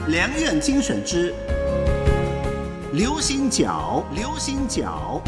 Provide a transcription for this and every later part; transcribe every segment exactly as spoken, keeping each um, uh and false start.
良苑精选之流行角，流行角。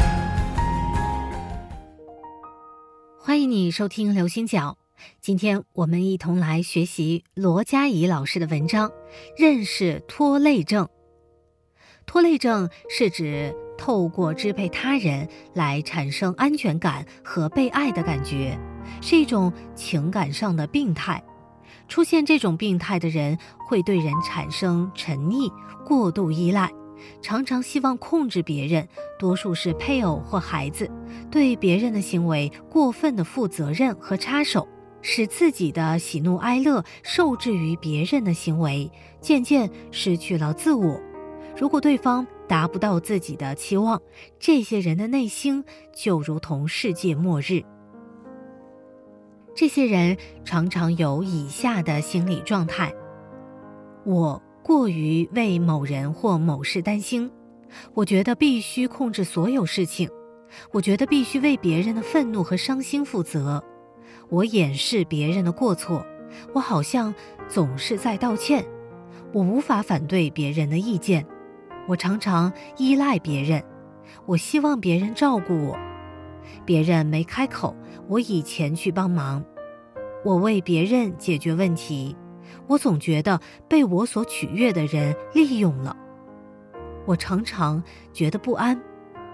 欢迎你收听流行角，今天我们一同来学习罗佳怡老师的文章，认识拖累症。拖累症是指透过支配他人来产生安全感和被爱的感觉，是一种情感上的病态。出现这种病态的人会对人产生沉溺、过度依赖，常常希望控制别人，多数是配偶或孩子，对别人的行为过分的负责任和插手，使自己的喜怒哀乐受制于别人的行为，渐渐失去了自我。如果对方达不到自己的期望，这些人的内心就如同世界末日。这些人常常有以下的心理状态：我过于为某人或某事担心，我觉得必须控制所有事情，我觉得必须为别人的愤怒和伤心负责，我掩饰别人的过错，我好像总是在道歉，我无法反对别人的意见，我常常依赖别人，我希望别人照顾我，别人没开口，我以前去帮忙，我为别人解决问题，我总觉得被我所取悦的人利用了，我常常觉得不安。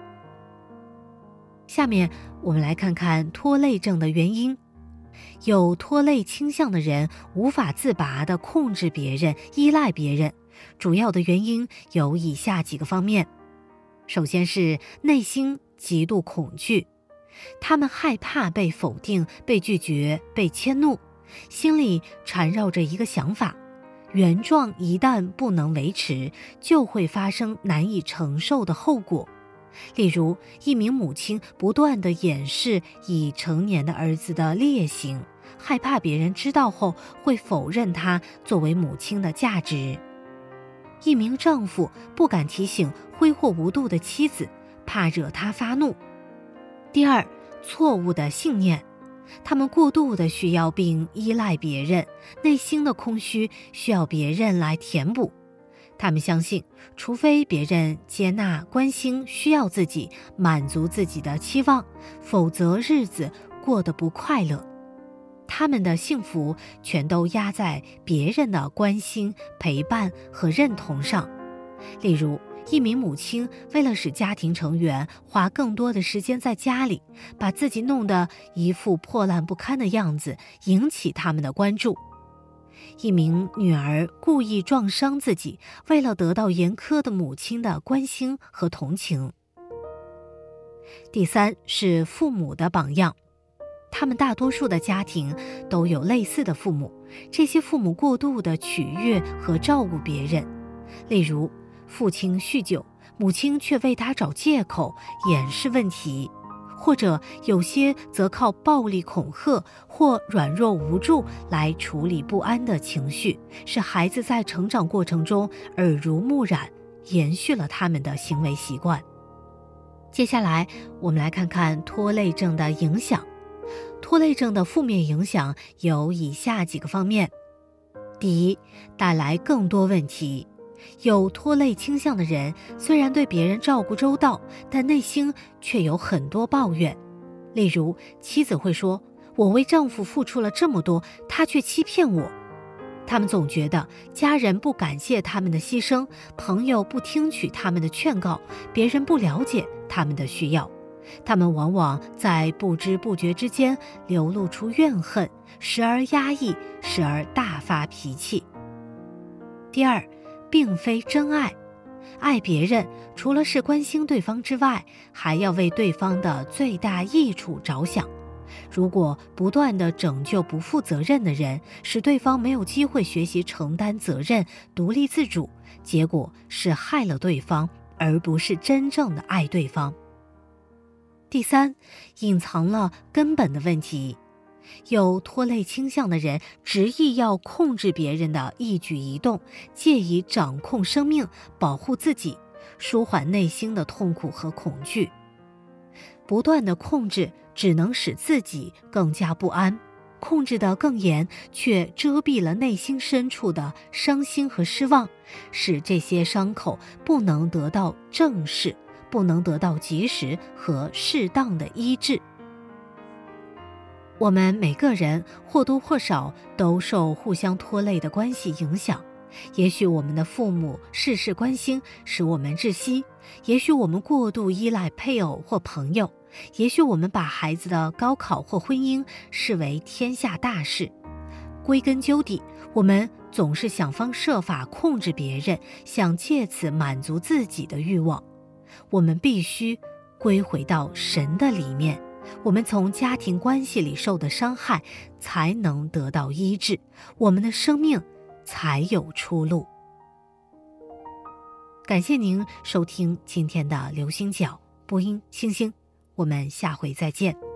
下面我们来看看拖累症的原因。有拖累倾向的人无法自拔地控制别人、依赖别人，主要的原因有以下几个方面。首先是内心极度恐惧，他们害怕被否定、被拒绝、被迁怒，心里缠绕着一个想法：原状一旦不能维持，就会发生难以承受的后果。例如，一名母亲不断地掩饰已成年的儿子的劣行，害怕别人知道后会否认他作为母亲的价值。一名丈夫不敢提醒挥霍无度的妻子，怕惹她发怒。第二，错误的信念，他们过度地需要并依赖别人，内心的空虚需要别人来填补。他们相信，除非别人接纳、关心、需要自己，满足自己的期望，否则日子过得不快乐。他们的幸福全都压在别人的关心、陪伴和认同上。例如，一名母亲为了使家庭成员花更多的时间在家里，把自己弄得一副破烂不堪的样子，引起他们的关注。一名女儿故意撞伤自己，为了得到严苛的母亲的关心和同情。第三是父母的榜样，他们大多数的家庭都有类似的父母，这些父母过度地取悦和照顾别人。例如，父亲酗酒，母亲却为他找借口掩饰问题，或者有些则靠暴力恐吓或软弱无助来处理不安的情绪，使孩子在成长过程中耳濡目染，延续了他们的行为习惯。接下来我们来看看拖累症的影响。拖累症的负面影响有以下几个方面。第一，带来更多问题。有拖累倾向的人虽然对别人照顾周到，但内心却有很多抱怨。例如，妻子会说，我为丈夫付出了这么多，他却欺骗我。他们总觉得家人不感谢他们的牺牲，朋友不听取他们的劝告，别人不了解他们的需要。他们往往在不知不觉之间流露出怨恨，时而压抑，时而大发脾气。第二，并非真爱。爱别人除了是关心对方之外，还要为对方的最大益处着想。如果不断地拯救不负责任的人，使对方没有机会学习承担责任、独立自主，结果是害了对方，而不是真正的爱对方。第三，隐藏了根本的问题。有拖累倾向的人执意要控制别人的一举一动，借以掌控生命，保护自己，舒缓内心的痛苦和恐惧。不断的控制只能使自己更加不安， 控制得更严，却遮蔽了内心深处的伤心和失望，使这些伤口不能得到正视，不能得到及时和适当的医治。我们每个人或多或少都受互相拖累的关系影响，也许我们的父母事事关心，使我们窒息；也许我们过度依赖配偶或朋友；也许我们把孩子的高考或婚姻视为天下大事。归根究底，我们总是想方设法控制别人，想借此满足自己的欲望。我们必须归回到神的里面，我们从家庭关系里受的伤害才能得到医治，我们的生命才有出路。感谢您收听今天的流星角播音星星，我们下回再见。